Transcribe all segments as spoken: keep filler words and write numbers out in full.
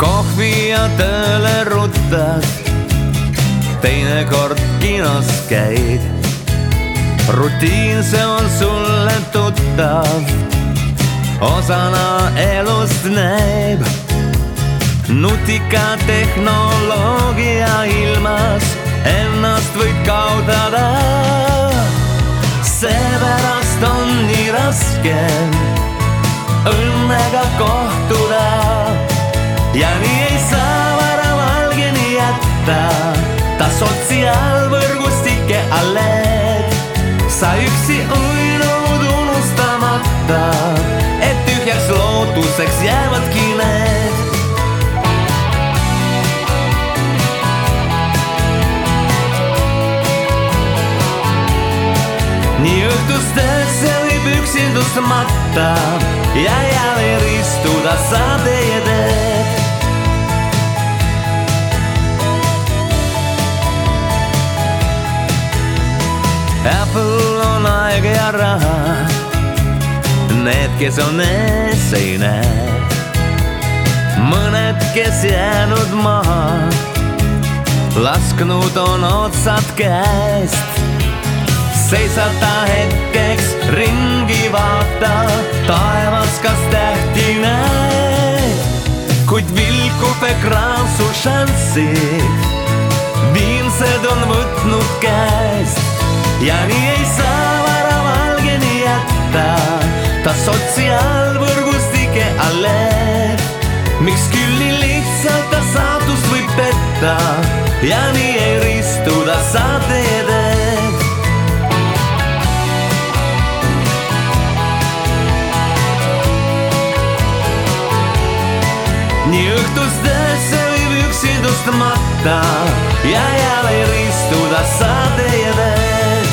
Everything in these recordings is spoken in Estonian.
kohvi ja tööle ruttad, teinekord kinos käid. Rutiin, see on sulle tuttav, osana elust näib. Nutika tehnoloogia ilmas ennast võid kaotada. Seepärast on nii raske õnnega kohtuda ja nii ei saa varavalgeni jätta ta sotsiaalvõrgustike alled. Sa üksi uinud unustamata, et tühjaks lootuseks jäävadki need. Nii õhtustesse võib üksindustamata ja jälle ristuda sa teie teed. Apple on aeg ja raha, need, kes on ees, ei näe. Mõned, kes jäänud maha, lasknud on otsad käest. Seisad ta hetkeks, ringi vaata, taevas kas tähti näed. Kuid vilkub ekraan su šanssid, viimsed on võtnud käest. Ja nii ei saa varavalgeni jätta ta sotsiaalvõrgustike alled. Miks küll nii lihtsalt ta saatust võib petta ja nii ei ristuda sa teie teed. Nii õhtustesse võib üksindustamata ja jälle ristuda sa teie teed.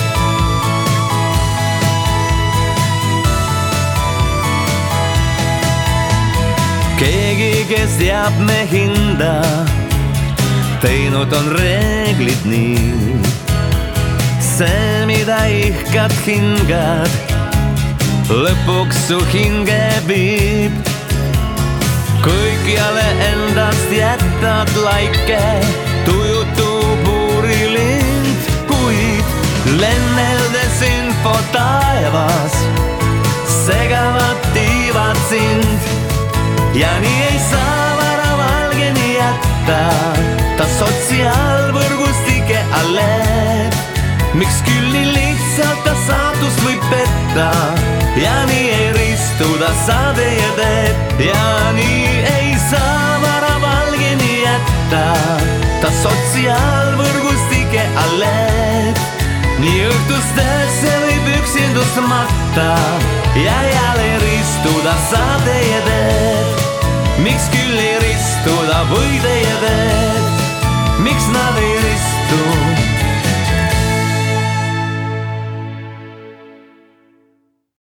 Keegi, kes teab me hinda, teinud on reeglid nii. See, mida ihkad hingad, lõpuks su hinge viib. Kõikjale endast jätad laike, tujutu puurilind, kuid lenneldes info taevas segavad tiivad sind. Ja nii ei saa varavalgeni jätta ta sotsiaalvõrgustike alled. Miks küll nii lihtsalt ta saatus võib petta ja nii ei ristuda sa teie teed. Ja nii ei saa varavalgeni jätta ta sotsiaalvõrgustike alled. Nii õhtustesse võib üksindustamata ja jälle ristuda sa teie teed. Miks küll ei ristuda või teie teed, miks nad ei ristu?